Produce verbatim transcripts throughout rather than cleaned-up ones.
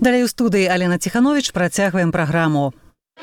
Далей у студыі Алена Тиханович працягваем праграму.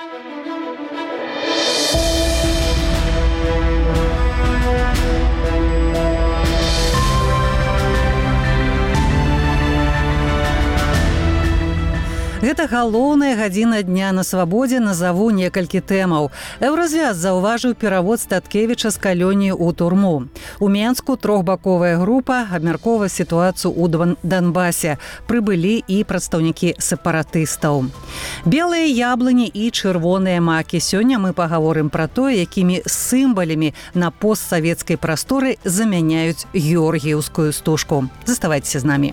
Гэта галоўная гадзіна дня на свабодзе, назаву некалькі тэмаў. Еўразвяз заўважыў перавод Статкевіча з калоніі ў турму. У Менску трохбаковая група абмяркоўвае сітуацыю ў Донбасе. Прыбылі і прадстаўнікі сепаратыстаў. Белыя яблыні і чырвоныя макі. Сёння мы пагаворым пра тое, якімі сімвалямі на постсавецкай прасторы замяняюць георгіеўскую стужку. Заставайцеся з намі.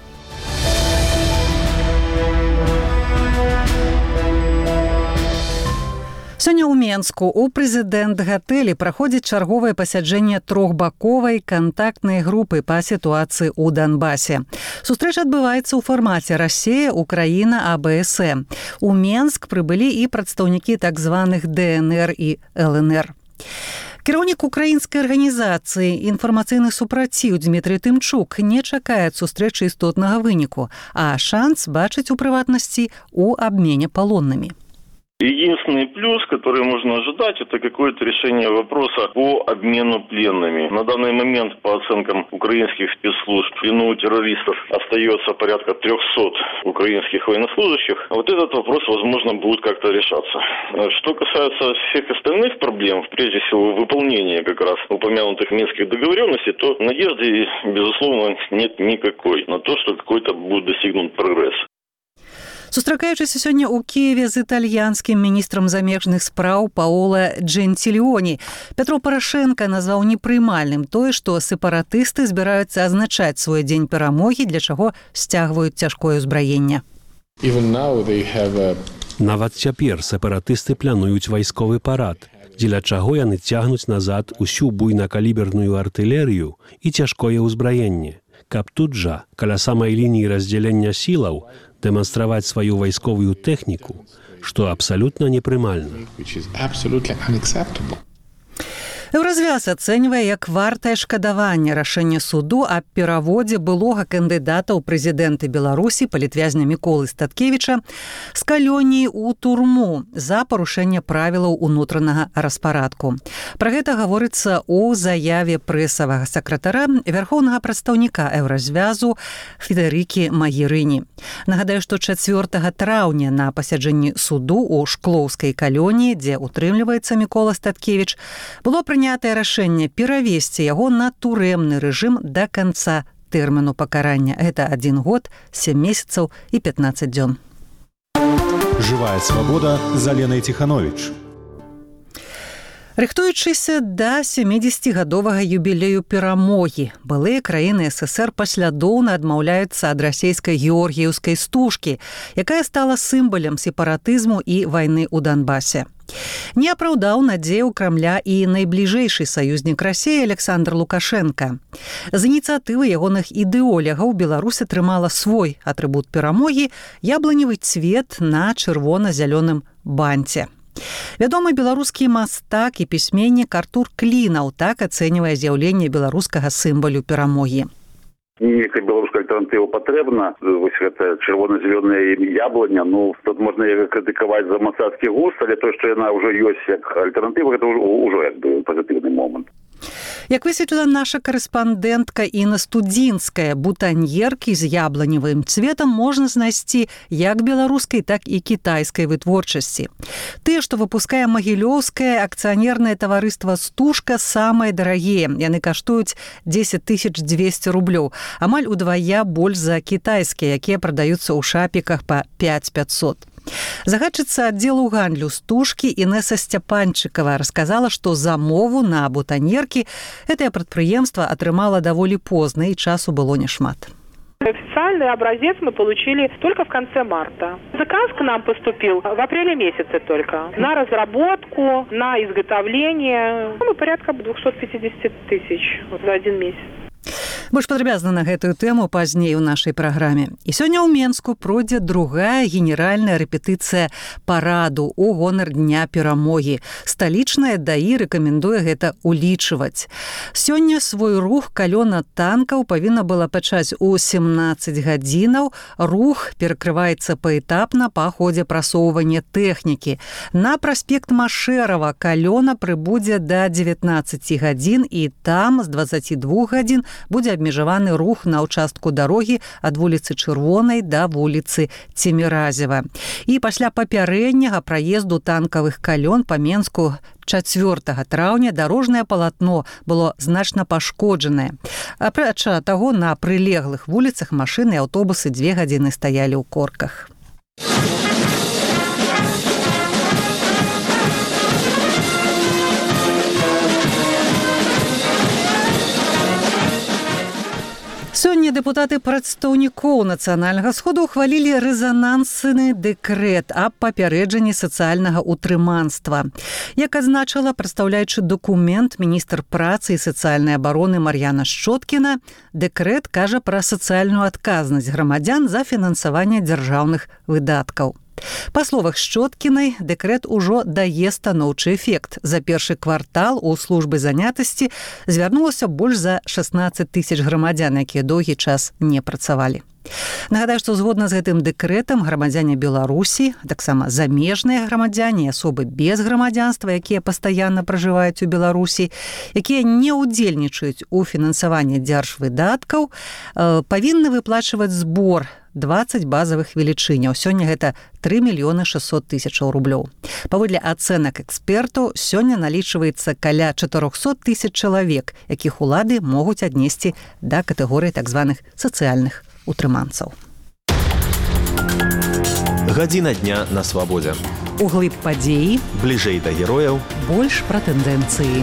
Сёння ў Менску у прэзідэнт-гатэлі праходзіць чарговае пасяджэнне трохбаковай кантактнай групы па сітуацыі ў Донбасе. Сустрэча адбываецца ў фармаце Расія, Украіна, а бэ эс э. У Менск прыбылі і прадстаўнікі так званых дэ эн эр і эл эн эр. Кіраўнік украінскай арганізацыі «Інфармацыйны супраціў» Дмітрый Тымчук не чакае ад сустрэчы істотнага выніку, а шанс бачыць у прыватнасці ў абмене палоннымі. Единственный плюс, который можно ожидать, это какое-то решение вопроса по обмену пленными. На данный момент, по оценкам украинских спецслужб, в плену у террористов остается порядка трехсот украинских военнослужащих. Вот этот вопрос, возможно, будет как-то решаться. Что касается всех остальных проблем, прежде всего выполнения как раз упомянутых минских договоренностей, то надежды, безусловно, нет никакой на то, что какой-то будет достигнут прогресс. Сустракаючыся сёння ў Кіеве з італьянскім міністрам замежных спраў Паоло Джентилиони, Петро Порошенко назваў непрымальным тое, што сепаратысты збіраюцца азначаць свой дзень перамогі, для чаго сцягваюць цяжкое ўзбраенне. Нават цяпер сепаратысты плануюць вайсковы парад, дзеля чаго яны цягнуць назад усю буйнакаліберную артылерыю і цяжкое ўзбраенне, каб тут жа, каля самай лініі раздзялення сілаў, дэманстраваць сваю вайсковую тэхніку, што абсалютна непрымальна. Еўразвяз ацэньвае як вартае шкадаванне рашэння суду аб пераводзе былога кандыдата ў прэзідэнты Беларусі палітвязня Міколы Статкевіча з калоніі ў турму за парушэнне правілаў унутранага распарадку. Пра гэта гаворыцца ў заяве прэсавага сакратара вярхоўнага прадстаўніка Еўразвязу Федэрыкі Магерыні. Нагадаю, што чацвёртага траўня на пасяджэнні суду ў Шклоўскай калоніі, дзе утрымліваецца Мікола Статкевіч, было прынятае рашэнне перавесці яго на турэмны рэжым да канца тэрміну пакарання. Гэта адзін год, сем месяцаў і пятнаццаць дзён. Жывая свабода з Аленай Тиханович. Рыхтуючыся да сямідзесяцігадовага юбілею перамогі, былыя краіны эс эс эр паслядоўна адмаўляюцца ад расійскай георгіеўскай стужкі, якая стала сімвалам сепаратызму і вайны ў Донбасе. Не апраўдаў надзеяў Крамля і найбліжэйшы саюзнік Расіі Александр Лукашенка. З ініцыятывы ягоных ідэолягаў Беларусь атрымала свой атрыбут перамогі – яблыневы цвет на чырвона-зялёным банце. Вядомы беларускі мастак і пісьменнік Артур Клінаў так ацэньвае з'яўленне беларускага сімвалю перамогі. Некая беларуская альтэрнатыва патрэбна. Вось гэта чырвона-зялёная яблыня, ну, тут можна яго крытыкаваць за мастацкі густ, але то, што яна ўжо ёсць як альтэрнатыва, гэта ўжо як бы пазітыўны момант. Як высветліла наша карэспандэнтка Інна Студзінская, бутаньеркі з яблыневым цветам можна знайсці як беларускай, так і кітайскай вытворчасці. Тыя, што выпускае магілёўскае акцыянернае таварыства «Стужка», самыя дарагія. Яны каштуюць дзесяць тысяч дзвесце рублёў, амаль удвая больш за кітайскія, якія прадаюцца ў шапіках па пяць пяцьсот. Загадчыца аддзелу гандлю «Стужкі» Інеса Сцяпанчыкава расказала, што замову на бутаньеркі гэтае прадпрыемства атрымала даволі позна і часу было няшмат. Официальный образец мы получили только в конце марта. Заказ к нам поступил в апреле месяце только. На разработку, на изготовление. Ну, порядка двести пятьдесят тысяч за один месяц. Больш падрабязна на гэтую тэму пазней у нашай праграме. І сёння ў Менску пройдзе другая генеральная рэпетыцыя параду ў гонар Дня перамогі. Сталічная ДАІ рэкамендуе гэта улічваць. Сёння свой рух калёна танкаў павінна была пачаць у сямнаццаць гадзінаў. Рух перакрываецца паэтапна па ходзе прасоўвання тэхнікі. На праспект Машэрава калёна прыбудзе да дзевятнаццаці гадзін і там з дваццаці двух гадзін будзе абмежаваны рух на ўчастку дарогі ад вуліцы Чырвонай да вуліцы Цеміразева. І пасля папярэдняга праезду танкавых калён па Менску чацвёртага траўня дарожнае палатно было значна пашкоджанае. Апрача таго, на прылеглых вуліцах машыны і аўтобусы дзве гадзіны стаялі ў корках. Сёння дэпутаты прадстаўнікоў нацыянальнага сходу ухвалілі рэзанансны дэкрэт аб папярэджанні сацыяльнага ўтрыманства. Як адзначыла, прадстаўляючы дакумент, міністр працы і сацыяльнай абароны Мар'яна Шчоткіна, дэкрэт кажа пра сацыяльную адказнасць грамадзян за фінансаванне дзяржаўных выдаткаў. Па словах Шчоткінай, дэкрэт ужо дае станоўчы эфект. За першы квартал у службы занятасці звярнулася больш за шаснаццаць тысяч грамадзян, якія доўгі час не працавалі. Нагадаю, што згодна з гэтым дэкрэтам грамадзяне Беларусі, таксама замежныя грамадзяне, асобы без грамадзянства, якія пастаянна пражываюць у Беларусі, якія не ўдзельнічаюць у фінансаванні дзяржвыдаткаў, павінны выплачваць збор дваццаць базавых велічыняў. Сёння гэта тры мільёны шэсцьсот тысячаў рублёў. Паводле ацэнак экспертаў, сёння налічваецца каля чатырохсот тысяч чалавек, якіх улады могуць аднесці да катэгорыі так званых сацыяльных утрыманцаў. Гадзіна дня на свабодзе. Углыб падзеі, бліжэй да герояў, больш пра тэндэнцыі.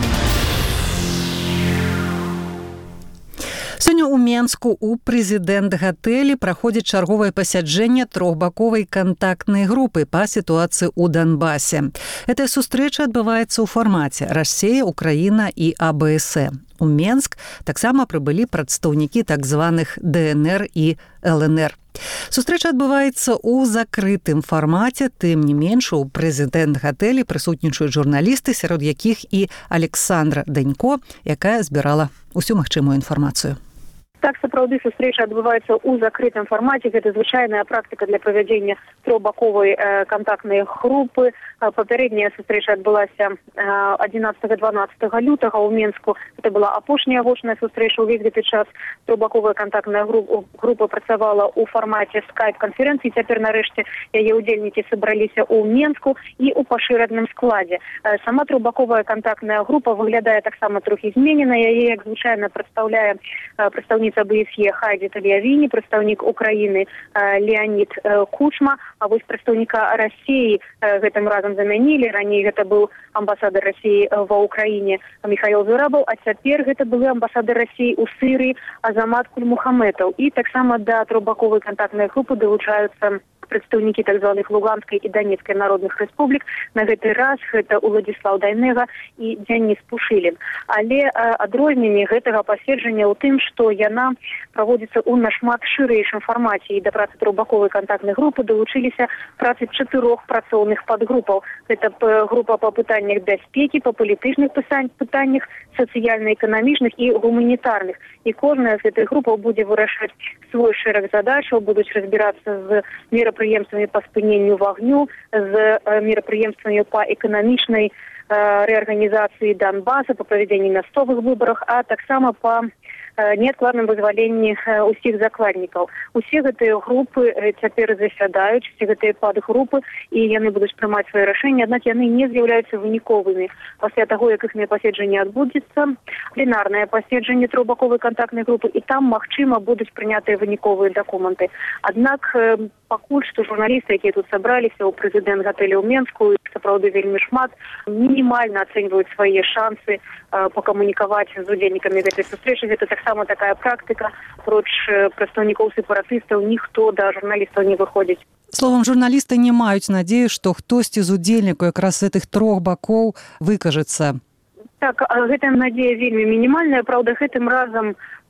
Сёння ў Менску у прэзідэнт-гатэлі праходзіць чарговае пасяджэнне трохбаковай кантактнай групы па сітуацыі ў Донбасе. Гэтая сустрэча адбываецца ў фармаце Расія, Украіна і А Бэ Эс Э. У Менск таксама прыбылі прадстаўнікі так званых Дэ Эн Эр і Эл Эн Эр. Сустрэча адбываецца ў закрытым фармаце, тым не менш у прэзідэнт-гатэлі прысутнічаюць журналісты, сярод якіх і Александра Данько, якая збірала усю магчымую інфармацыю. Так, сапраўды, сустрэча адбываецца ў закрытым фармаце. Гэта звычайная практыка для правядзення трохбаковай э, кантактнай групы. Папярэдняя сустрэча адбылася адзінаццатага-дванаццатага лютага ў Менску. Гэта была апошняя гучная сустрэча. Увесь гэты час трохбаковая кантактная група, група працавала ў фармаце скайп-канферэнцыі. Цяпер нарэшце яе ўдзельнікі сабраліся ў Менску і ў пашыраным складзе. Сама трохбаковая кантактная група выглядае таксама трохі зменена. Яе, як звычайна, прадстаўляе прадстаўніца Бэ Эс Е Хайді Тальявіні, прадстаўнік Украіны Леонід Кучма, а вось прадстаўніка Расіі гэтым разам замянілі. Раней гэта быў амбасадар Расіі ва Ўкраіне Міхаіл Зурабаў, а цяпер гэта былы амбасадар Расіі ў Сырыі Азамат Кульмухаметаў. І таксама да трохбаковай кантактнай групы далучаюцца прадстаўнікі так званых Луганскай і Донецкай народных рэспублік. На гэты раз гэта Уладзіслаў Дайнега і Дзяніс Пушылін. Але адрозненне гэтага паседжання ў тым, што яна праводзіцца ў нашмат шырэйшым фармаце, і да працы трохбаковай кантактнай групы далучыліся працы чатырох працоўных падгрупаў. Гэта група па пытаннях бяспекі, па палітычных пытаннях, сацыяльна-эканамічных і гуманітарных. І кожная з гэтых групаў будзе вырашаць свой шэраг задачаў, будуць разбірацца з мерапрыемствамі па спыненню вагню, з мерапрыемствамі па эканамічнай рэарганізацыі Донбаса, па правядзенні мясцовых выбарах, а таксама па неадкладным вызваленні ўсіх закладнікаў. Усе гэтыя групы цяпер засядаюць, усе гэтыя падгрупы, і яны будуць прымаць свае рашэнні, аднак яны не з'яўляюцца выніковымі. Пасля таго, як іхнае паседжанне адбудзецца, пленарнае паседжанне трохбаковай кантактнай групы, і там, магчыма, будуць прынятыя выніковыя дакументы. Аднак пакуль што журналісты, якія тут сабраліся ў прэзідэнт-гатэлі ў Менску, сапраўды вельмі шмат, мінімальна ацэньваюць свае шансы пакамунікаваць з удзельнікамі гэтай сустрэчы. Гэта таксама такая практыка. Апроч прадстаўнікоў сепаратыстаў ніхто да журналістаў не выходзіць. Словам, журналісты не маюць надзею, што хтосьці з удзельнікаў якраз з гэтых трох бакоў выкажацца. Так, гэтая надзея вельмі мінімальная. Праўда, гэтым разам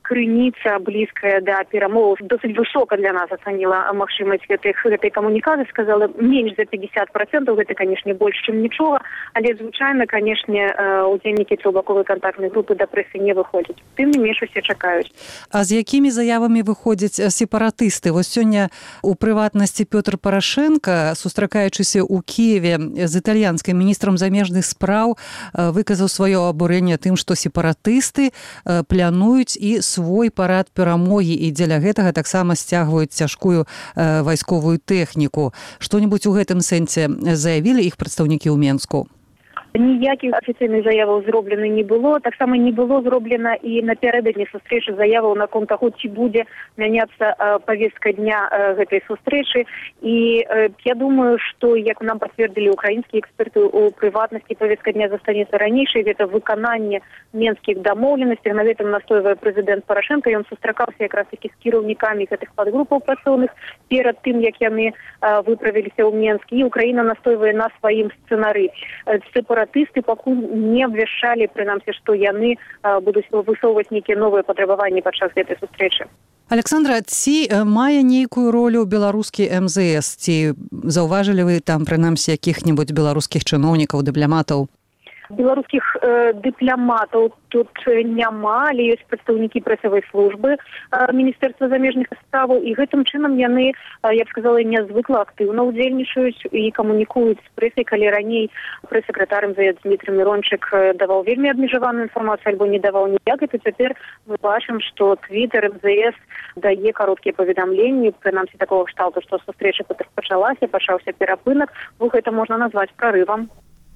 крыніца блізкая да перамоваў досыць высока для нас ацаніла магчымасць гэтых гэтай камунікацыі, сказала менш за пятьдесят процентов, гэта, канешне, больш, чым нічога, але звычайна, канешне, удзельнікі трохбаковай кантактнай групы да прэсы не выходзяць. Тым не менш усе чакаюць. А з якімі заявамі выходзяць сепаратысты? Вось сёння у прыватнасці Пётр Парашенко, сустракаючыся ў Кіеве з італьянскім міністрам замежных спраў, выказаў сваё абурэнне тым, што сепаратысты плануюць і свой парад перамогі, і дзеля гэтага таксама сцягваюць цяжкую вайсковую тэхніку. Што-небудзь у гэтым сэнсе заявілі іх прадстаўнікі ў Менску? Ніякіх афіцыйных заяваў зроблена не было. Таксама не было зроблена і напярэдадні сустрэчы заяваў наконт таго, ці будзе мяняцца э, павестка дня э, гэтай сустрэчы. І э, я думаю, што, як нам пацвердзілі украінскія эксперты, у прыватнасці павестка дня застанецца ранейшай. Гэта выкананне менскіх дамоўленасцей. На гэтым настойвае прэзідэнт Парашенко. Ён сустракаўся якраз такі з кіраўнікамі гэтых падгрупаў працоўных перад тым, як яны э, выправіліся ў Менск. І Украіна настойвае на сваім сцэнары. Сепаратысты пакуль не абвяшчалі, прынамсі, што яны а, будуць высоўваць нейкія новыя патрабаванні падчас гэтай сустрэчы. Александра, ці мае нейкую ролю беларускі эм зэ эс? Ці заўважылі вы там, прынамсі, якіх-небудзь беларускіх чыноўнікаў, дыпламатаў? Беларускіх э, дыпламатаў тут няма, але ёсць прадстаўнікі прэсавай службы э, Міністэрства замежных справаў, і гэтым чынам яны, э, я б сказала, нязвыкла актыўна ўдзельнічаюць і камунікуюць з прэсай, калі раней прэс-сакратар эм зэ эс Дмітрый Мирончык даваў вельмі абмежаваную інфармацыю альбо не даваў ніяк, і цяпер мы бачым, што Твіттер эм зэ эс дае кароткія паведамленні, прынамсі такого кшталту, што сустрэча пачалася, пачаўся перапынак, бо гэта можна назваць прарывам.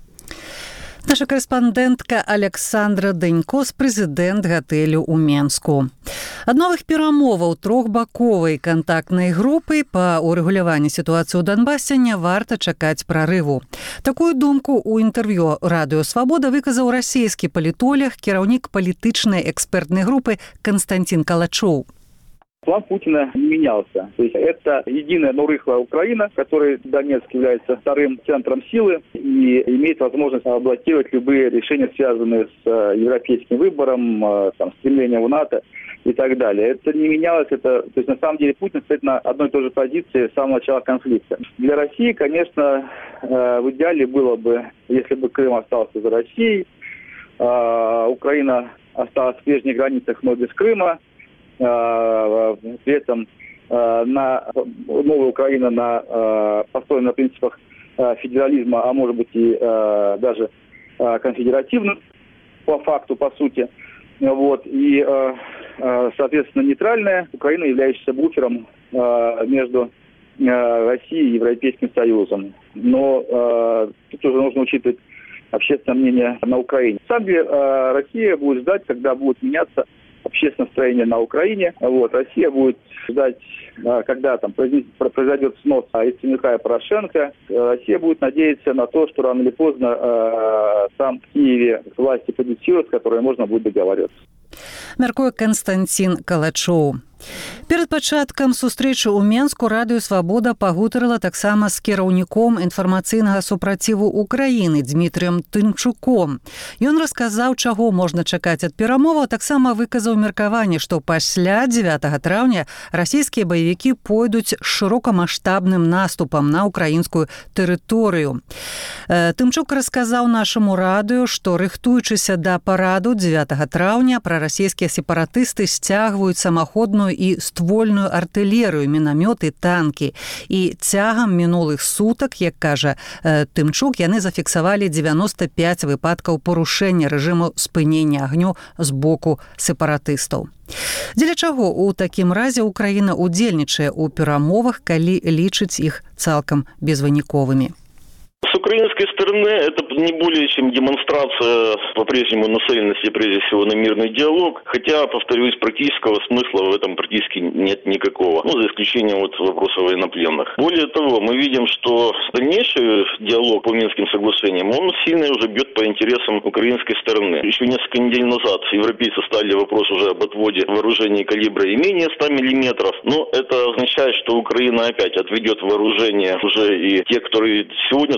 Наша корэспандэнтка Александра Дэнькос, прэзідэнт гатэлю ў Менску. Ад новых перамоваў трохбаковай кантактнай групы па урэгуляванні сітуацыі ў Донбасе не варта чакаць прарыву. Такую думку ў інтэрв'ю Радыё Свабода выказаў расійскі палітолог, кіраўнік палітычнай экспертнай групы Константин Калачоў. План Путина не менялся. То есть это единая, но рыхлая Украина, в которой Донецк является вторым центром силы и имеет возможность блокировать любые решения, связанные с европейским выбором, там, стремлением в НАТО и так далее. Это не менялось. Это, то есть на самом деле Путин стоит на одной и той же позиции с самого начала конфликта. Для России, конечно, в идеале было бы, если бы Крым остался за Россией, Украина осталась в прежних границах, но без Крыма. При этом на новая Украина на, построена на принципах федерализма, а может быть и даже конфедеративным по факту, по сути. Вот. И, соответственно, нейтральная Украина, являющаяся буфером между Россией и Европейским Союзом. Но тут уже нужно учитывать общественное мнение на Украине. На самом деле Россия будет ждать, когда будет меняться общественное настроение на Украине. Вот. Россия будет ждать, когда там произойдет снос Яценюка и Порошенко. Россия будет надеяться на то, что рано или поздно э, там в Киеве власти придут силы, с которыми можно будет договариваться. Мяркуе Константин Калачоў. Перад пачаткам сустрэчы ў Менску Радыё Свабода пагутарыла таксама з кіраўніком інфармацыйнага супраціву Украіны Дмітрыем Тымчуком. Ён расказаў, чаго можна чакаць ад перамоваў, таксама выказаў меркаванне, што пасля дзевятага траўня расійскія баевікі пойдуць шырокамаштабным наступам на украінскую тэрыторыю. Тымчук расказаў нашаму радыё, што рыхтуючыся да параду дзевятага траўня прарасійскія сепаратысты сцягваюць самаходную і ствольную артылерыю, мінамёты, танкі. І цягам мінулых сутак, як кажа Тымчук, яны зафіксавалі дзевяноста пяць выпадкаў парушэння рэжыму спынення агню з боку сепаратыстаў. Дзеля чаго у такім разе Украіна удзельнічае ў перамовах, калі лічыць іх цалкам безвыніковымі? С украинской стороны это не более чем демонстрация по-прежнему нацеленности прежде всего на мирный диалог, хотя, повторюсь, практического смысла в этом практически нет никакого, ну, за исключением вот вопроса военнопленных. Более того, мы видим, что дальнейший диалог по Минским соглашениям, он сильно уже бьет по интересам украинской стороны. Еще несколько недель назад европейцы ставили вопрос уже об отводе вооружений калибра и менее ста миллиметров, но это означает, что Украина опять отведет вооружение уже и те, которые сегодня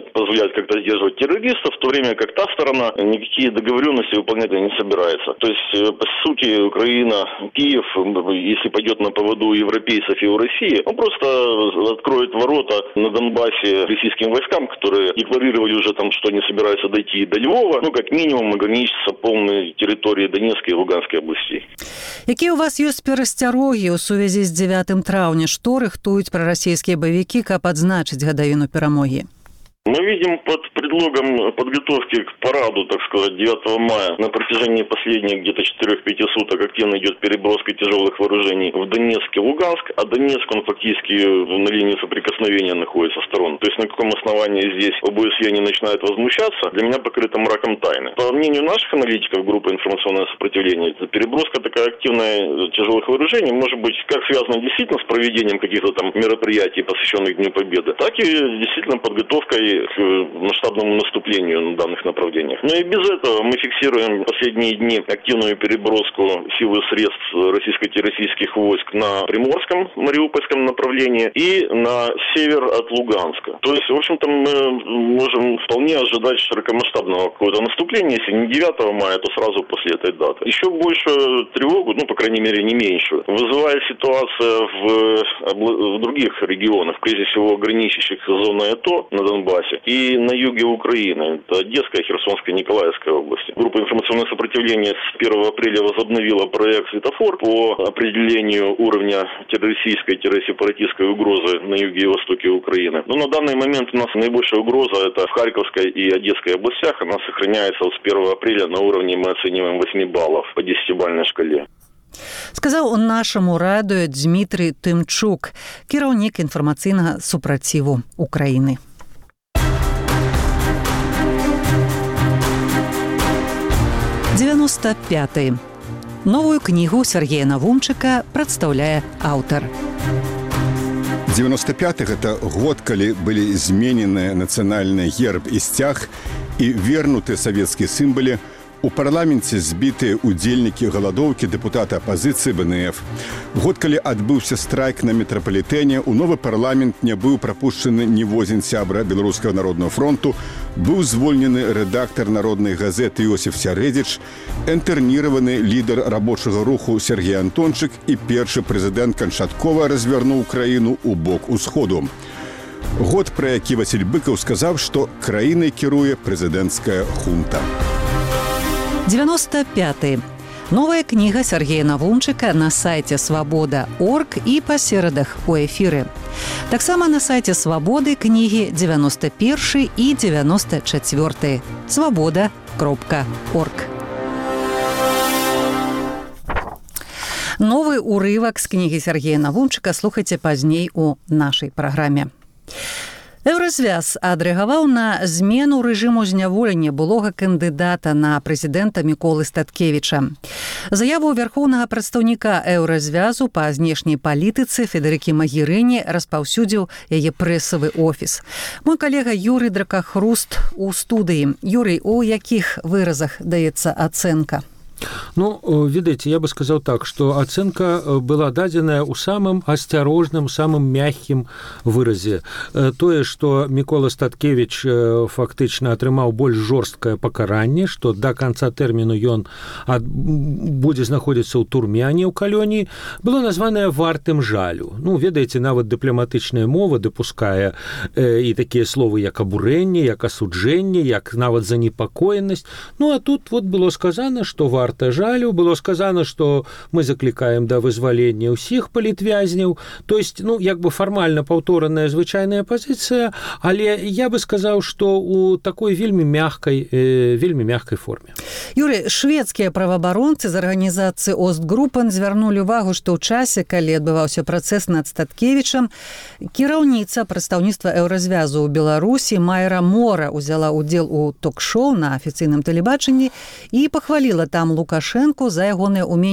позволяет как-то сдерживать террористов, в то время как та сторона никакие договоренности выполнять не собирается. То есть, по сути, Украина, Киев, если пойдет на поводу европейцев и у России, он просто откроет ворота на Донбассе российским войскам, которые декларировали уже там, что они собираются дойти до Львова, ну, как минимум, ограничиться полной территорией Донецкой и Луганской областей. Какие у вас есть перасцярогі ў сувязі з дзевятым траўня? Што рыхтуюць прарасійскія баевікі, каб адзначыць гадавіну перамогі? Мы видим под предлогом подготовки к параду, так сказать, девятого мая на протяжении последних где-то четырёх-пяти суток активно идет переброска тяжелых вооружений в Донецк и Луганск, а Донецк, он фактически на линии соприкосновения находится сторон. То есть на каком основании здесь ОБСЕ не начинают возмущаться, для меня покрыто мраком тайны. По мнению наших аналитиков группы «Информационное сопротивление», переброска такая активная тяжелых вооружений может быть как связана действительно с проведением каких-то там мероприятий, посвященных Дню Победы, так и действительно подготовкой к масштабному наступлению на данных направлениях. Но и без этого мы фиксируем последние дни активную переброску сил и средств российско-террористических войск на Приморском, Мариупольском направлении и на север от Луганска. То есть, в общем-то, мы можем вполне ожидать широкомасштабного какого-то наступления, если не девятого мая, то сразу после этой даты. Еще большую тревогу, ну, по крайней мере, не меньшую, вызывает ситуация в, в других регионах, прежде всего граничащих с зоной АТО на Донбассе и на юге Украины, это Одесская, Херсонская, Николаевская области. Группа «Информационное сопротивление» с первого апреля возобновила проект «Светофор» по определению уровня террористической-сепаратистской угрозы на юге и востоке Украины. Но на данный момент у нас наибольшая угроза это в Харьковской и Одесской областях. Она сохраняется вот с первого апреля на уровне, мы оцениваем, восемь баллов по десятибалльной шкале. Сказаў нашаму радыё Дмітрый Тымчук, кіраўнік інфармацыйнага супраціву Украіны. девяносто пятый. Новую книгу Сергея Навумчыка прадстаўляе аўтар. девяносто пятый – это год, калі былі зменены нацыянальны герб і сцяг і вернуты савецкія сімвалы. У парламенце збітыя удзельнікі галадоўкі дэпутаты апазіцыі бэ эн эф. Год, калі адбыўся страйк на метрапалітэне, у новы парламент не быў прапушчаны ніводзін сябра Беларускага народнага фронту, быў звольнены рэдактар народнай газеты Іосіф Сярэдзіч, інтэрніраваны лідар рабочага руху Сергей Антончык і першы прэзідэнт канчаткова развярнуў краіну ў бок усходу. Год, пра які Васіль Быкаў сказаў, што краінай кіруе прэзідэнцкая хунта. девяносто пятый. Новая книга Сергея Навумчыка на сайте свобода точка орг и по середах у эфиры. Таксама на сайте Свободы книги девяносто первый и девяносто четвёртый. свобода точка орг. Новый урывак с книги Сергея Навумчыка слухайте пазней у нашей программе. Еўразвяз адрэагаваў на змену рэжыму зняволення былога кандыдата на прэзідэнта Міколы Статкевіча. Заяву вярхоўнага прадстаўніка Еўразвязу па знешняй палітыцы Федэрыкі Магерыні распаўсюдзіў яе прэсавы офіс. Мой калега Юрый Дракахруст у студыі. Юрый, у якіх выразах даецца ацэнка? Ну, видите, я бы сказал так, что оценка была дадзеная у самым осторожным, самым мягким выразе. Тое, что Микола Статкевич фактычна атрымаў больш жорсткае пакаранне, что до конца тэрміну ён ад... будзе знаходзіцца ў турме, а не ў калоніі, было названае вартым жалю. Ну, ведаеце, нават дыпламатычная мова дапускае э, і такія словы, як абурэнне, як асуджэнне, як нават занепакоенасць. Ну, а тут вот было сказано, что варта жалю, было сказано, что мы закликаем да вызвалення ўсіх палітвязняў. То есть, ну, як бы фармальна паўтораная звычайная пазіцыя, але я бы сказаў, што у такой вельмі мягкай, э, вельмі мягкай форме. Юрий, шведскія праваабаронцы з арганізацыі Остгруппен звярнулі увагу, што ў часе, калі адбываўся працэс над Статкевічам, кіраўніца прадстаўніцтва Еўразвязу ў Беларусі Майра Мора ўзяла ўдзел у ток-шоу на афіцыйным тэлебачанні і пахваліла там Лукашэнку за ягонае ўменне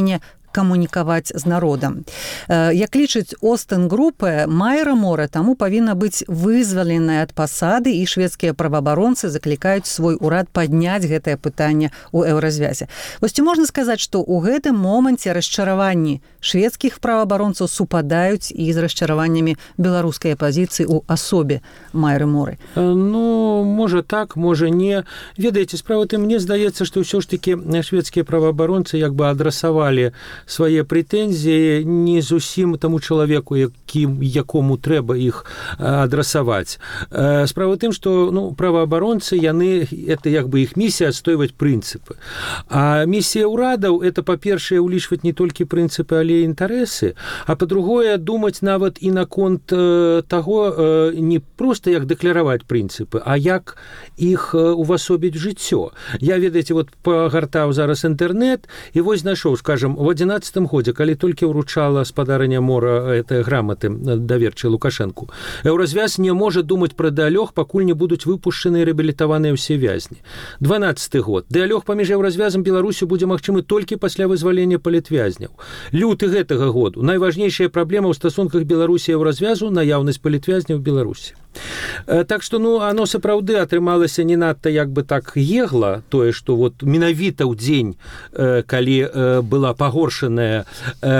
камунікаваць з народам. Як лічыць Остен групы, Майра Мора таму павінна быць вызваленая ад пасады, і шведскія праваабаронцы заклікаюць свой урад падняць гэтае пытанне ў еўразвязе. Вось ці можна сказаць, што ў гэтым моманце расчараванні шведскіх праваабаронцаў супадаюць і з расчараваннямі беларускай апазіцыі ў асобе Майры Моры? Ну, можа так, можа не. Ведаеце, справа тым, мне здаецца, што ўсё ж такі шведскія праваабаронцы як бы адрасавалі свае прэтэнзіі не зусім таму чалавеку, якім, якому трэба іх адрасаваць. Справа тым, што ну, праваабаронцы, яны, это як бы іх місія адстойваць прынцыпы. А місія ўрадаў, это, па-першае, улічваць не толькі прынцыпы, але і інтарэсы, а па-другое, думаць нават і наконт таго, не проста як дэклараваць прынцыпы, а як іх увасобіць жыццё. Я, ведаеце, вот пагартаў зараз інтэрнэт, і вось знайшоў, скажам, в адзінаццатым годзе, калі толькі ўручала спадарыня Мора этой граматы даверчай Лукашэнку, еўразвяз не можа думаць пра дыалог, пакуль не будуць выпушчаны і рэабілітаваныя ўсе вязні. дванаццаты год. Дыалог паміж еўразвязам Беларусю будзе магчымы толькі пасля вызвалення палітвязняў. Люты гэтага году. Найважнейшая праблема ў стасунках Беларусі і еўразвязу — наяўнасць палітвязняў у Беларусі. Так што, ну, оно сапраўды атрымалася не надта як бы так егла, тое, што вот менавіта ў дзень, калі была пагоршаная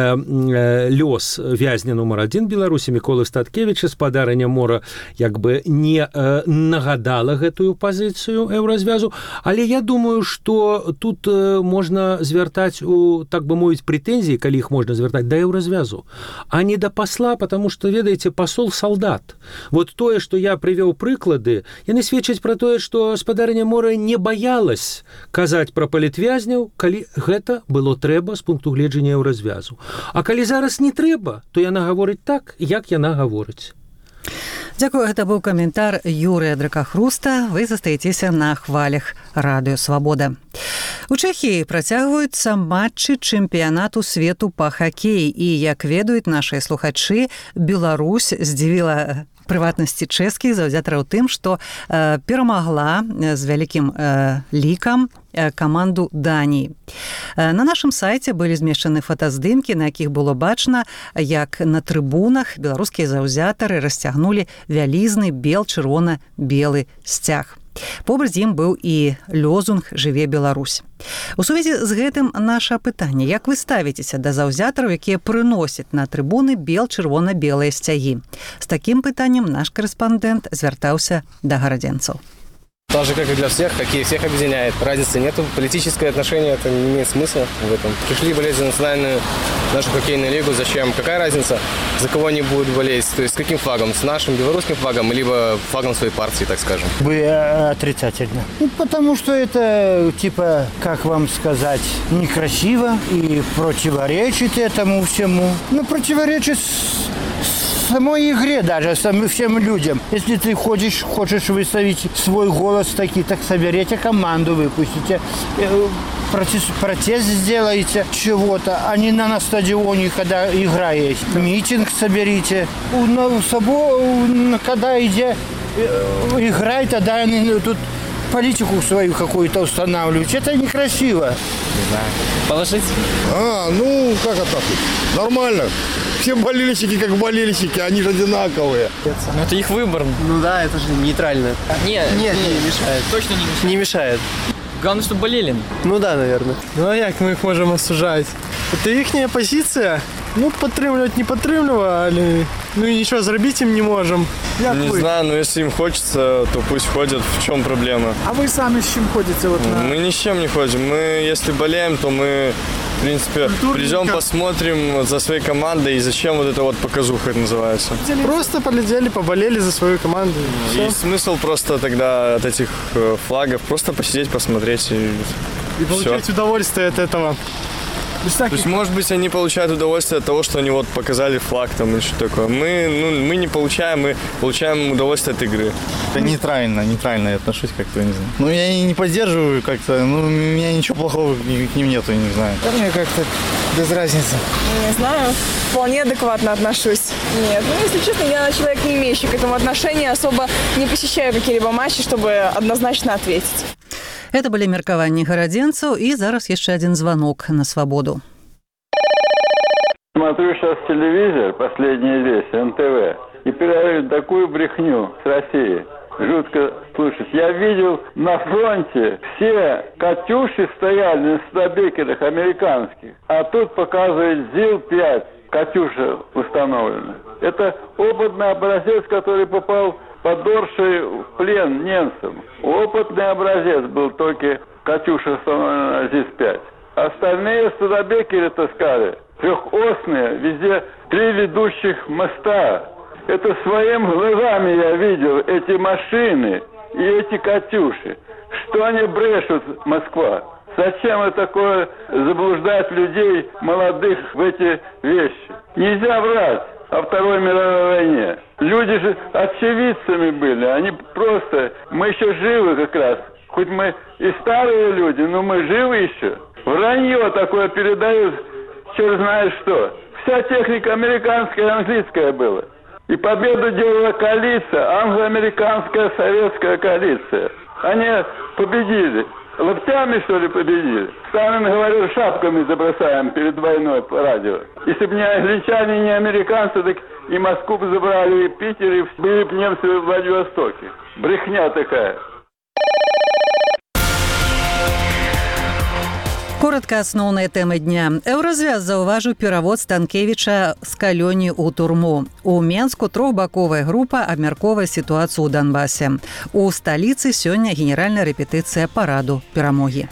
лёс вязня нумар адзін Беларусі Міколы Статкевіча, спадарыня Мора як бы не нагадала гэтую пазіцыю еўразвязу, але я думаю, што тут можна звяртаць у, так бы мовіць, прэтэнзіі, калі іх можна звяртаць, да еўразвязу, а не да пасла, потому што, ведаеце, пасол салдат. Вот тое, што я прывёў прыклады, яны сведчаць пра тое, што спадарыня Мора не баялась казаць пра палітвязняў, калі гэта было трэба з пункту гледжання еўразвязу. А калі зараз не трэба, то яна гаворыць так, як яна гаворыць. Дзякую, гэта быў каментар Юрыя Дракахруста. Вы застаецеся на хвалях Радыё Свабода. У Чэхіі працягваюцца матчы чэмпіянату свету па хакеі, і, як ведаюць нашыя слухачы, Беларусь здзівіла прыватнасці чэшскіх заўзятараў тым, што э, перамагла з вялікім э, лікам э, каманду Даніі. Э, на нашым сайце былі змешчаны фотаздымкі, на якіх было бачна, як на трыбунах беларускія заўзятары расцягнулі вялізны бел-чырвона-белы сцяг. Побач з ім быў і лозунг «Жыве Беларусь». У сувязі з гэтым наша пытанне: як вы ставіцеся да заўзятараў, якія прыносяць на трыбуны бел-чырвона-белыя сцягі? З такім пытаннем наш корэспандэнт звяртаўся да гарадзенцаў. Так же, как и для всех, хоккей всех объединяет. Разницы нету. Политическое отношение это не имеет смысла в этом. Пришли болеть за национальную нашу хоккейную лигу. Зачем? Какая разница, за кого они будут болеть? То есть с каким флагом? С нашим белорусским флагом, либо флагом своей партии, так скажем? Вы отрицательно. Ну, потому что это, типа, как вам сказать, некрасиво и противоречит этому всему. Ну, противоречит самой игре даже, всем людям. Если ты хочешь, хочешь выставить свой голос таки, так соберите команду, выпустите, протест, протест сделаете чего-то, а не на, на стадионе, когда игра есть. Митинг соберите. На собой, когда идет игра, тогда они тут политику свою какую-то устанавливать. Это некрасиво. Не знаю. Положить? А, ну, как это? Нормально. Все болельщики как болельщики, они же одинаковые. Ну, это их выбор. Ну да, это же нейтрально. Нет, нет, не, не мешает. Точно не мешает. Не мешает. Главное, чтобы болели. Ну да, наверное. Ну а як мы их можем осуждать? Это ихняя позиция. Ну, подтримливать не подтримливали. Ну и ничего зробить им не можем. Як не вы? Знаю, но если им хочется, то пусть ходят. В чем проблема? А вы сами с чем ходите? Вот на... Мы ни с чем не ходим. Мы, если болеем, то мы, в принципе, придем, посмотрим за своей командой. И зачем вот это вот показуха это называется? Просто полетели, поболели за свою команду. И есть смысл просто тогда от этих флагов просто посидеть, посмотреть. И, и получать все. Удовольствие от этого. То есть, может быть, они получают удовольствие от того, что они вот показали флаг там или что такое. Мы, ну, мы не получаем, мы получаем удовольствие от игры. Это нейтрально, нейтрально я отношусь как-то, не знаю. Ну, я не поддерживаю как-то, ну, у меня ничего плохого к ним нету, не знаю. Да мне как-то без разницы. Не знаю, вполне адекватно отношусь. Нет, ну, если честно, я человек, не имеющий к этому отношения, особо не посещаю какие-либо матчи, чтобы однозначно ответить. Это былі меркаванні гарадзенцаў, і зараз яшчэ адзін званок на свабоду. смотрю сейчас телевизор, последние вести, эн тэ вэ, и передают такую брехню с России. Жутко слушать. Я видел на фронте все «Катюши» стояли на стабекерах американских, а тут показывает ЗИЛ пять. «Катюша» установлена. Это опытный образец, который попал под Оршей в плен немцам. Опытный образец был только «Катюша» установлена на ЗИС пять. Остальные студебекеры таскали трехосные, везде три ведущих моста. Это своими глазами я видел эти машины и эти «Катюши». Что они брешут, Москва? Зачем это такое заблуждать людей, молодых, в эти вещи? Нельзя врать о Второй мировой войне. Люди же очевидцами были, они просто... Мы еще живы как раз. Хоть мы и старые люди, но мы живы еще. Вранье такое передают, черт знает что. Вся техника американская и английская была. И победу делала коалиция, англо-американская советская коалиция. Они победили. Локтями, что ли, победили? Сталин говорил, шапками забросаем перед войной по радио. Если бы не англичане, не американцы, так и Москву бы забрали, и Питер, и были бы немцы в Владивостоке. Брехня такая. Коротка асноўныя тэмы дня. Еўразвяз заўважыў перавод Станкевіча з калоніі ў турму. У Менску трохбаковая група абмяркоўвае сітуацыю ў Донбасе. У сталіцы сёння генеральная рэпетыцыя параду перамогі.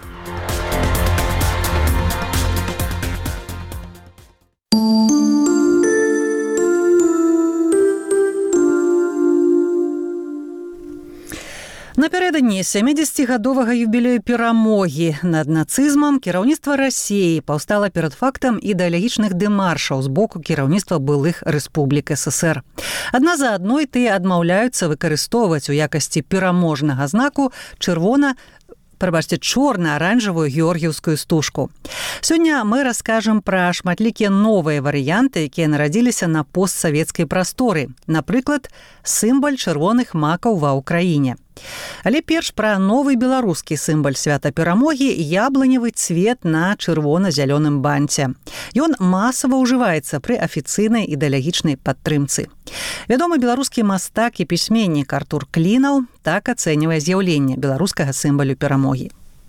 Напярэдадні сямідзесяцігадовага юбілею перамогі над нацызмам кіраўніцтва Расіі паўстала перад фактам ідэалагічных дэмаршаў з боку кіраўніцтва былых рэспублік эс эсэр. Адна за адной тыя адмаўляюцца выкарыстоўваць у якасці пераможнага знаку чырвона прабачце, чорна-аранжавую георгіўскую стужку. Сёння мы раскажам пра шматлікія новыя варыянты, якія нарадзіліся на постсавецкай прасторы. Напрыклад, сімвал чырвоных макаў ва ўкраіне. Але перш пра новы беларускі сімвал свята перамогі яблыневы цвет на чырвона-зялёным банце. Ён масава ўжываецца пры афіцыйнай ідэалагічнай падтрымцы. Вядомы беларускі мастак і пісьменнік Артур Клінаў так ацэньвае з'яўленне беларускага сімвалю перамогі.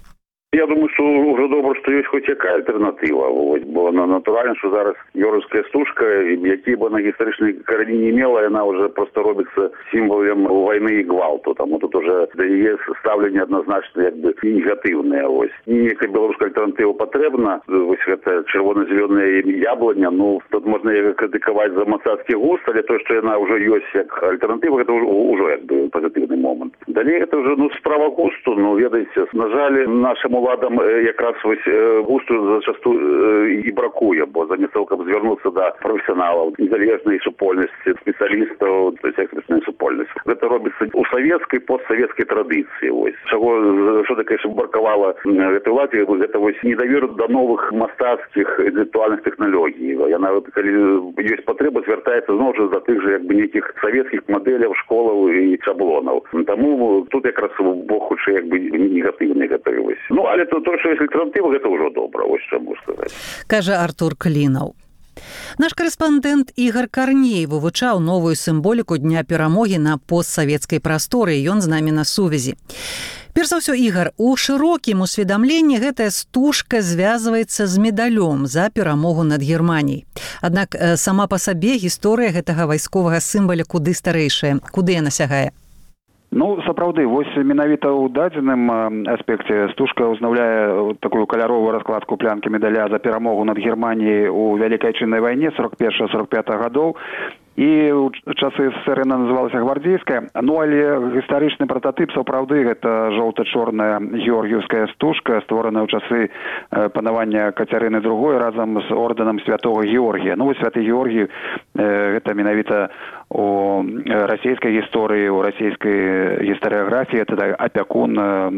Я думаю, что уже добро, что есть хоть якая альтернатива. Бо натурально, что зараз георгиевская стужка, які бы она гістарычнай карані не имела, она уже просто робится символом войны и гвалту. Там вот тут уже есть ставление однозначно как бы негативное. Ось. Некая белорусская альтернатива потребна. Ось это червоно-зеленая яблоня. Ну, тут можно ее критиковать за мацацкий густ, але то, что она уже есть как альтернатива, это уже, уже как бы позитивный момент. Далее это уже, ну, справа густу, ну, ведаете, нажали нашему ладам якраз вось густу зачасту і бракуе, бо замест того, каб звярнуцца да прафесіяналаў, незалежнай супольнасці, спецыялістаў, тэхнічнай супольнасці. Гэта робіцца у савецкай, постсавецкай традыцыі. Вось. Чаго, што такое, што бракавала гэтай уладзе, гэта вось недавер да новых мастацкіх інтэлектуальных тэхналогій. Яна, калі ёсць патрэба, звяртаецца зноў жа да тых жа, як бы, нейкіх савецкіх мадэляў, школаў і шаблонаў. Таму тут якраз бог хутчэй, як бы, негатыўны гэты вось. Ну, але то, то, что есть альтернатива, это уже добро, вот что могу сказать. Кажа Артур Клінаў. Наш корэспандэнт Ігар Карней вывучаў новую сімволіку Дня перамогі на постсавецкай прасторы, і ён з намі на сувязі. Перш за ўсё, Ігар, у шырокім усведамленні гэтая стужка звязваецца з медалём за перамогу над Германіяй. Аднак сама па сабе гісторыя гэтага вайсковага сімваля куды старэйшая, куды яна сягае? Ну, сапраўды, вось менавіта ў дадзеным аспекце стужка ўзнаўляе такую каляровую раскладку плянкі медаля за перамогу над Германіяй у Вялікай Адчыннай вайне сорок першага сорок пятага гадоў. І ў часы эс эсэр яна называлася гвардзейская. Ну, але гістарычны прататып сапраўды гэта жоўта-чорная георгіўская стужка, створаная ў часы панавання Кацярыны другой разам з ордэнам святого Георгія. Ну, вось святы Георгій гэта менавіта у расійскай гісторыі, у расійскай гістарыяграфіі, это апякун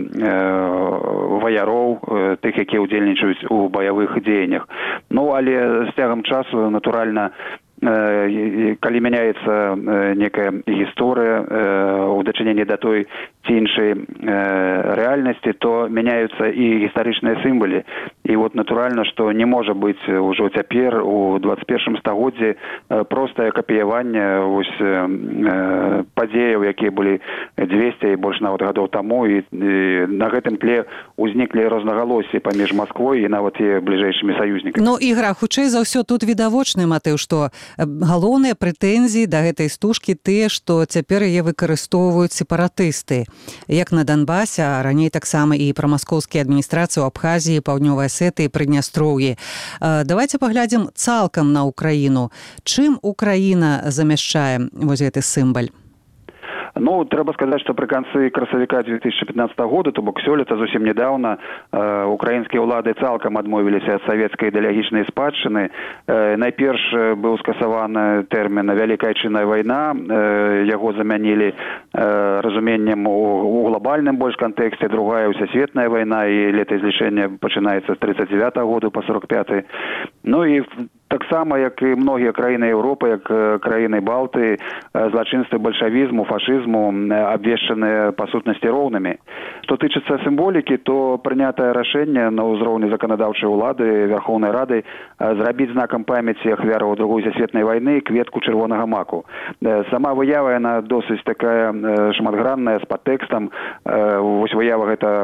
ваяроў, тых, якія ўдзельнічаюць у баявых дзеяннях. Ну, але з цягам часу, натуральна, калі мяняецца некая гісторыя ў дачыненні да той ці іншай рэальнасці, то мяняюцца і гістарычныя сімвалы. І вот натуральна, што не можа быць ужо цяпер у двадцать першым стагоддзі простае капіяванне вось падзеяў, якія былі дзвесце і больш нават гадоў таму, і, і на гэтым тле узніклі рознагалоссі паміж Масквой і нават і бліжэйшымі саюзнікамі. Ну, Ігра, хутчэй за ўсё тут відавочны матыў, што галоўныя прэтэнзіі да гэтай стужкі тыя, што цяпер яе выкарыстоўваюць сепаратысты, як на Донбасе, а раней таксама і пра маскоўскія адміністрацыі ў Абхазіі, Паўднёвай Асетыі, Прыднястроўі. Давайте паглядзім цалкам на Украіну. Чым Украіна замяшчае вось гэты сімвал? Ну, трэба сказаць, што пры канцы красавіка две тысячи пятнадцатого года, то бок сёлета зусім нядаўна, э, украінскія ўлады цалкам адмовіліся ад савецкай ідэалагічнай спадчыны. Э, найперш быў скасаваны тэрмін «Вялікая Айчынная вайна», э, яго замянілі э, разуменнем у, у глобальным больш кантэксце, другая ўсесветная вайна, і летаізлічэнне пачынаецца з тридцать девятого года па сорок пятый. Ну і таксама, як і многія краіны Еўропы, як краіны Балтыі, злачынствы бальшавізму, фашызму абвешчаны па сутнасці роўнымі. Што тычыцца сімволікі, то прынятае рашэнне на ўзроўні заканадаўчай улады Верхоўнай Рады зрабіць знакам памяці ахвяраў Другой сусветнай вайны кветку чырвонага маку. Сама выява, яна досыць такая шматгранная, з падтэкстам. Вось выява гэта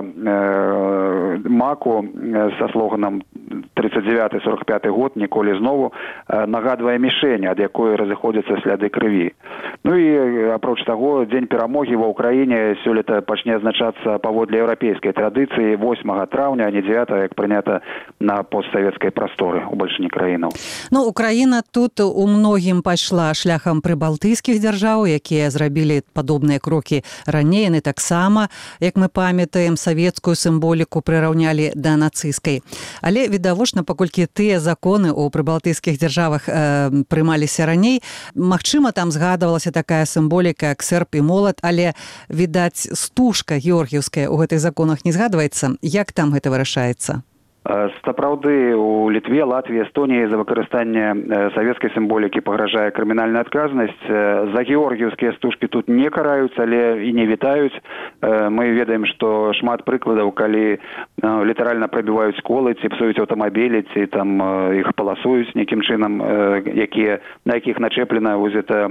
маку са слоганам тридцать девятый сорок пятый год, ніколі зноў, нагадвае мішень, ад якой разыходзяцца сляды крыві. Ну і апроч таго, дзень перамогі ва ўкраіне сёлета пачне азначацца паводле еўрапейскай традыцыі восьмага траўня, а не дзевятага, як прынята на постсавецкай прасторы ў бальшыні краінаў. Ну, Украіна тут у многім пайшла шляхам прыбалтыйскіх дзяржаў, якія зрабілі падобныя крокі раней, яны таксама, як мы памятаем, савецкую сімволіку прыраўнялі да нацысцкай. Але відавочна, паколькі тыя законы ў прыбалтыйскіх дзяржавах э, прымаліся раней, магчыма, там згадывалася такая сімволіка, як серп і молат, але, відаць, стужка георгіўская ў гэтых законах не згадваецца. Як там гэта вырашаецца? Сапраўды, у Літве, Латвіі, Эстоніі за выкарыстанне савецкай сімволікі пагражае крымінальная адказнасць. За георгіўскія стужкі тут не караюць, але і не вітаюць. Мы ведаем, што шмат прыкладаў, калі літаральна прабіваюць колы, ці псуюць аўтамабілі, ці там іх паласуюць нейкім чынам, якія, на якіх начэплена вось гэта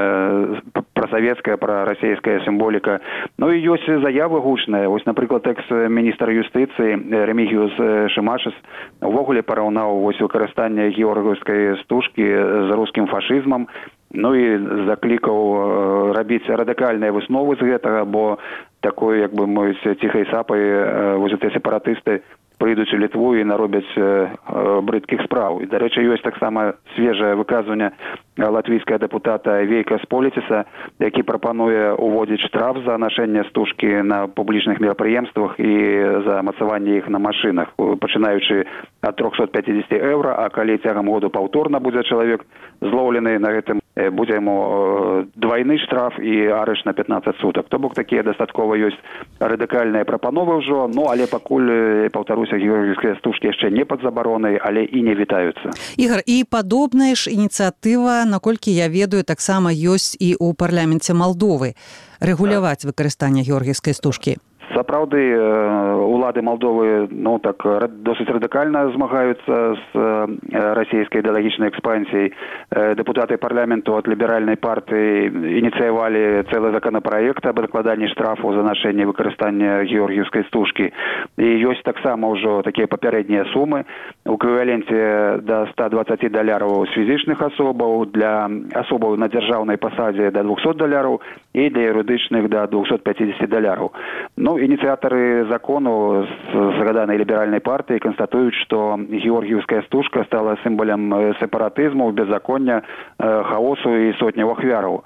прасавецкая, прарасійская сімволіка. Ну і ёсць заявы гучныя. Вось, напрыклад, экс-міністр юстыцыі Ремігіус Шымашэс увогуле параўнаў вось выкарыстанне георгіўскай стужкі з рускім фашызмам. Ну і заклікаў рабіць радыкальныя высновы з гэтага, бо такой, як бы мовіць, ціхай сапай вось гэтыя сепаратысты прыйдуць у Літву і наробяць брыдкіх спраў. І, дарэчы, ёсць таксама свежае выказванне латвійскага дэпутата Вейка Споліціса, які прапануе уводзіць штраф за нашэнне стужкі на публічных мерапрыемствах і за мацаванне іх на машынах, пачынаючы ад трохсот пяцідзесяці еўра, а калі цягам году паўторна будзе чалавек злоўлены на гэтым, будзе яму двайны штраф і арыш на пятнаццаць сутак. То бок такія дастаткова ёсць радыкальныя прапановы ўжо, ну але пакуль, паўтаруся, георгіўскія стужкі яшчэ не пад забаронай, але і не вітаюцца. Ігор, і падобная ж ініцыятыва, наколькі я ведаю, таксама ёсць і ў парламенце Малдовы рэгуляваць выкарыстанне георгіўскай стужкі. Сапраўды, улады Малдовы, ну, так, досыць радыкальна змагаюцца з расійскай ідэалагічнай экспансіяй. Дэпутаты парламенту ад ліберальнай партыі ініцыявалі цэлы законапраект аб адкладанні штрафу за нашэнне выкарыстання георгіўскай стужкі. І ёсць таксама ўжо такія папярэднія сумы у эквіваленце да ста дваццаці даляраў з фізічных асобаў, для асобаў на дзяржаўнай пасадзе да двухсот даляраў і для юрыдычных да двухсот пяцідзесяці даляраў. Ну, ініцыятары закону з згаданай ліберальнай партыі канстатуюць, што георгіўская стужка стала сімвалам сепаратызму, беззаконня, хаосу і сотняў ахвяраў.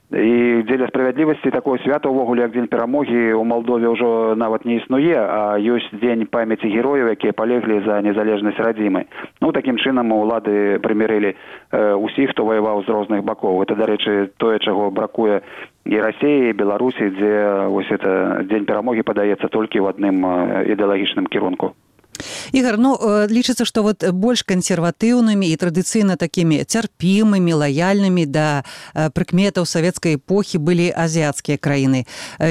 І дзеля справядлівасці такое свята ўвогуле, як дзень перамогі, у Малдове ўжо нават не існуе, а ёсць дзень памяці герояў, якія палеглі за незалежнасць радзімы. Ну, такім чынам улады прымірылі усіх, хто ваяваў з розных бакоў. Гэта, дарэчы, тое, чаго бракуе і Расіі, і Беларусі, дзе вось это дзень перамогі падаецца толькі ў адным ідэалагічным кірунку. Ігор, ну, лічыцца, што вот больш кансерватыўнымі і традыцыйна такімі цярпімымі, лаяльнымі да прыкметаў савецкай эпохі былі азіяцкія краіны.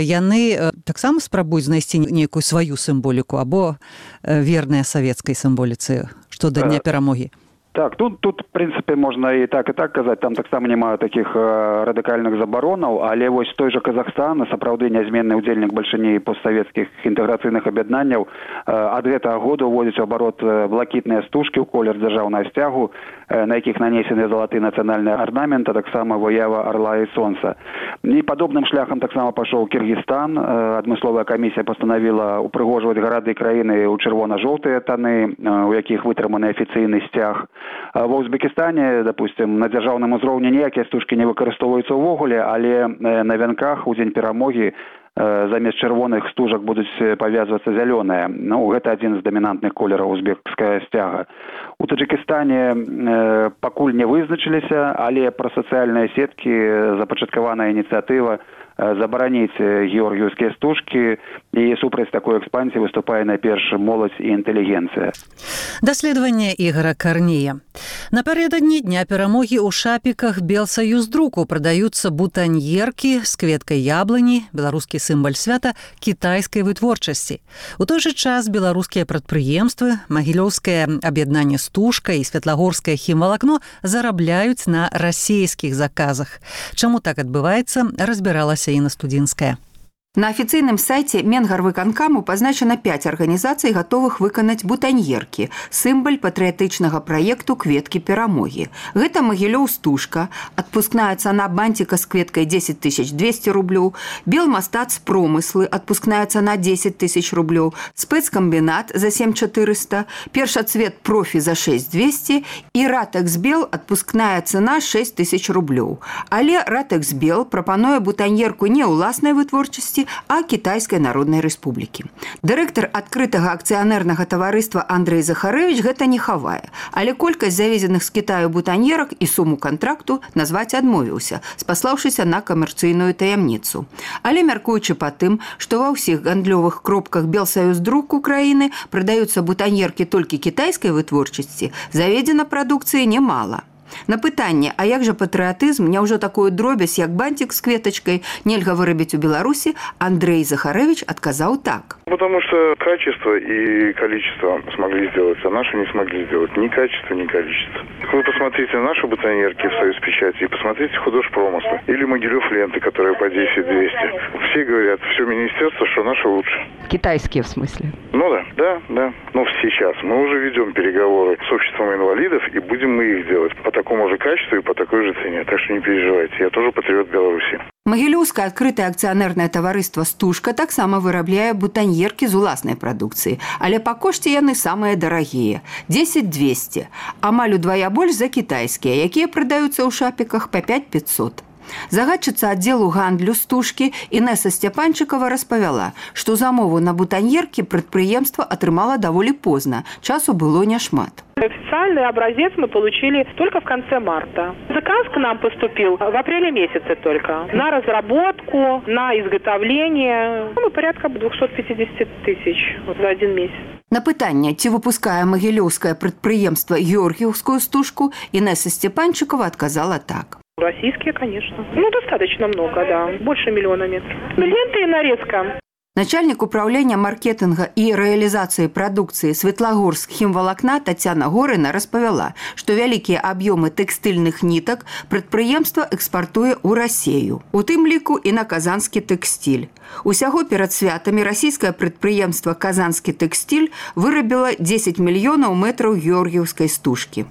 Яны таксама спрабуюць знайсці нейкую сваю сімволіку або верныя савецкай сімволіцы, што да дня перамогі? Так, тут, тут, в принципе, можна і так, і так казаць, там таксама няма таких э, радыкальных забаронаў, але вось той же Казахстан, сапраўды нязменны ўдзельнік бальшыні постсавецкіх інтэграцыйных аб'яднанняў, э, ад гэтага года ўводзіць у абарот блакітныя стужкі ў колер дзяржаўнага сцягу, э, на якіх нанесены залаты нацыянальны арнамент, а таксама выява арла і сонца. І падобным шляхам таксама пашоў Кіргізстан. Э, адмысловая камісія пастанавіла упрыгожваць гарады краіны ў чырвона-жоўтыя таны, э, у якіх вытрыманы афіцыйны сцяг. Ва Узбекістане, допустим, на дзяржаўным узроўні ніякія стужкі не выкарыстоўваюцца ўвогуле, але на вянках у дзень перамогі замест чырвоных стужак будуць павязвацца зялёныя. Ну, гэта адзін з дамінантных колераў узбекскага сцяга. У Таджикістане э, пакуль не вызначыліся, але пра сацыяльныя сеткі запачаткаваная ініцыятыва забараніць георгіўскія стужкі, і супраць такой экспансіі выступае найперш моладзь і інтэлігенцыя. Даследаванне Ігора Карнея. Напярэдадні дня перамогі ў шапіках Белсаюздруку прадаюцца бутаньеркі з кветкай яблыні, беларускі сімвал свята кітайскай вытворчасці. У той жа час беларускія прадпрыемствы, Магілёўскае аб'яднанне стужка і Светлагорскае хімвалакно зарабляюць на расійскіх заказах. Чаму так адбываецца, разбіралася Інна Студзінская. На афіцыйным сайце Менгарвыканкаму пазначана пяць арганізацый, гатовых выканаць бутаньеркі, сімвал патрыятычнага праекту «Кветкі перамогі». Гэта Магілёў стужка, адпускная цана бантика з кветкай дзесяць тысяч двесце рублёў, Белмастац промыслы, адпускная цана дзесяць тысяч рублёў, спецкамбінат за сем чатырыста, першацвет профі за шэсць двесце і Ратексбел, адпускная цана шэсць тысяч рублёў. Але Ратексбел прапануе бутаньерку не ўласнай вытворчасці, а Кітайскай Народнай Рэспублікі. Дырэктар адкрытага акцыянернага таварыства Андрэй Захарэвіч гэта не хавае, але колькасць завезеных з Кітаю бутаньерак і суму кантракту назваць адмовіўся, спаслаўшыся на камерцыйную таямніцу. Але мяркуючы па тым, што ва ўсіх гандлёвых кропках Белсаюздруку краіны прадаюцца бутаньеркі толькі кітайскай вытворчасці, заведзена прадукцыі немала. На пытанне, а як жа патрыятызм, няўжо такую дробязь, як бантик з кветачкой, нельга вырабіць у Беларусі, Андрей Захарэвич адказаў так. Потому что качество и количество смогли сделать, а наши не смогли сделать. Ни качество, ни количество. Вы посмотрите наши бутоньерки в Союз печати и посмотрите художпромысла. Или Могилев ленты, которые по десять двести. Все говорят, все министерство, что наши лучше. Китайские в смысле? Ну да, да, да. Но сейчас мы уже ведем переговоры с обществом инвалидов и будем мы их делать по такому же качеству и по такой же цене. Так что не переживайте, я тоже патриот Беларуси. Магілёўскае адкрытае акцыянернае таварыства «Стужка» таксама вырабляе бутаньеркі з уласнай прадукцыі, але па кошце яны самыя дарагія – дзесяць двесце, амаль удвая больш за кітайскія, якія прадаюцца ў шапіках па пяць пятьсот. Загадчыца аддзелу гандлю стужкі Інеса Сцяпанчыкова распавяла, што замову на бутаньеркі прадпрыемства атрымала даволі позна, часу было няшмат. Официальный образец мы получили только в конце марта. Заказ к нам поступил в апреле месяце только. На разработку, на изготовление. Ну, порядка двести пятьдесят тысяч за один месяц. На пытанне, ці выпускае магілёўскае прадпрыемства георгіўскую стужку, Інеса Сцяпанчыкова адказала так. Российские, конечно. Ну, достаточно много, да. Больше миллиона метров. Ленты и нарезка. Начальник управления маркетинга и реализации продукции Светлагорск хімвалакна Тацяна Горына распавяла, што вялікія аб'ёмы тэкстыльных нітак прадпрыемства экспартуе ў Расею. У тым ліку і на казанскі тэкстиль. Усяго перад святамі расійскае прадпрыемства «Казанскі тэкстиль» вырабіла дзесяць мільёнаў метраў георгіўскай стужкі.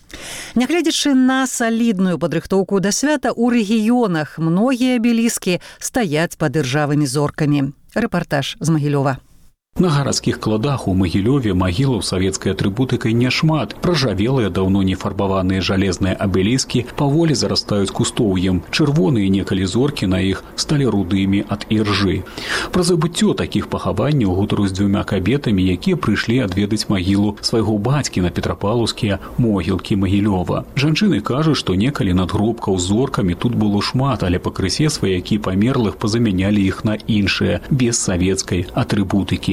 Нягледзячы на салідную падрыхтоўку да свята, у рэгіёнах многія абеліскі стаяць пад іржавымі зоркамі. Рэпартаж з Магілёва. На гарадскіх кладах у Магілёве магілаў савецкай атрыбутыкай няшмат. Пражавелыя, даўно не фарбаваныя жалезныя абеліскі паволі зарастаюць кустоўем. Чырвоныя некалі зоркі на іх сталі рудымі ад іржы. Пра забыццё такіх пахаванняў гутару з дзвюма кабетамі, якія прыйшлі адведаць магілу свайго бацькі на петрапаўлаўскія могілкі Магілёва. Жанчыны кажуць, што некалі надгробкаў з зоркамі тут было шмат, але пакрысе сваякі памерлых пазамянялі іх на іншыя, без савецкай атрыбутыкі.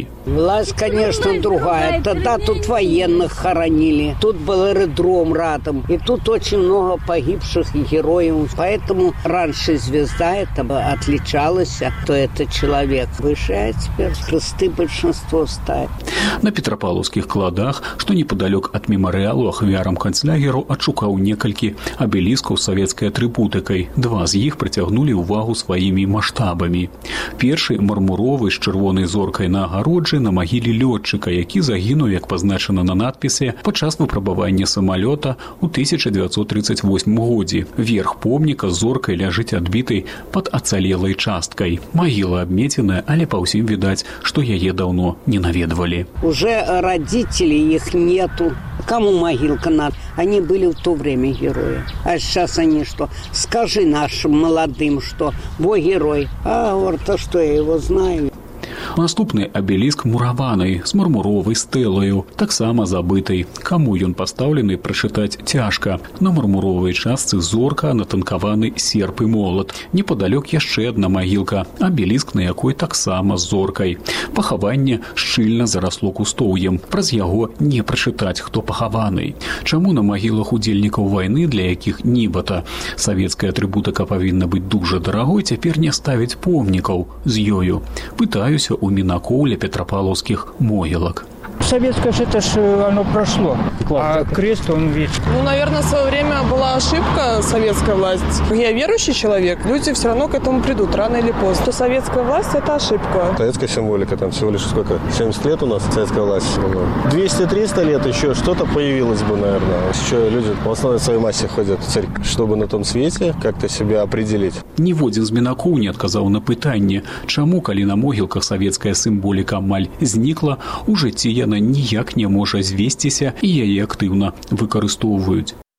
Власть, конечно, другая. Тогда тут военных хоронили. Тут был аэродром рядом. И тут очень много погибших героев. Поэтому раньше звезда этого отличалась, кто это человек. Выше, а теперь кресты большинство ставят. На петропавловских кладах, что неподалеку от мемориалу ахвярам канцлягеру, отшукаў некалькі абеліскаў з савецкай атрыбутыкай. Два з іх прыцягнулі ўвагу сваімі маштабамі. Першы мармуровы з чырвонай зоркай на агароджы на магіле лётчыка, які загінуў, як пазначана на надпісе, падчас выпрабавання самалёта ў тысяча дзевяцьсот тридцать восьмым годзе. Верх помніка з зоркай ляжыць адбітай пад ацалелай часткай. Магіла абмеценая, але па ўсім відаць, што яе даўно не наведвалі. Уже родителей их нету. Кому могилка надо? Они были в то время герои. А сейчас они что? Скажи нашим молодым, что во герой. А говорит, а что я его знаю? Наступны абеліск мураванай з мармуровай стэлаю, таксама забытай. Каму ён пастаўлены, прачытаць цяжка. На мармуровай частцы зорка, натанкаваны серп і молат. Непадалёк яшчэ адна магілка, абеліск на якой таксама з зоркай. Пахаванне шчыльна зарасло кустоўем. Праз яго не прачытаць, хто пахаваны. Чаму на магілах удзельнікаў вайны, для якіх нібыта савецкая атрыбутыка павінна быць дужа дарагой, цяпер не ставіць помнікаў з ёю? Пытаюся у мінакоўля петрапавлаўскіх могілак. Советское же это ж оно прошло, а крест он вечный. Ну, наверное, в свое время была ошибка советской власти. Я верующий человек, люди все равно к этому придут, рано или поздно. То советская власть – это ошибка. Советская символика, там всего лишь сколько, семьдесят лет у нас советская власть. двести-триста лет еще что-то появилось бы, наверное. Еще люди в основной своей массе ходят в церковь, чтобы на том свете как-то себя определить. Ніводзін з мінакоў не адказаў на пытанне, чаму, калі на могілках савецкая сімволіка амаль знікла, у жыцці яна ніяк не можа звесціся і яе актыўна выкарыстоўваюць.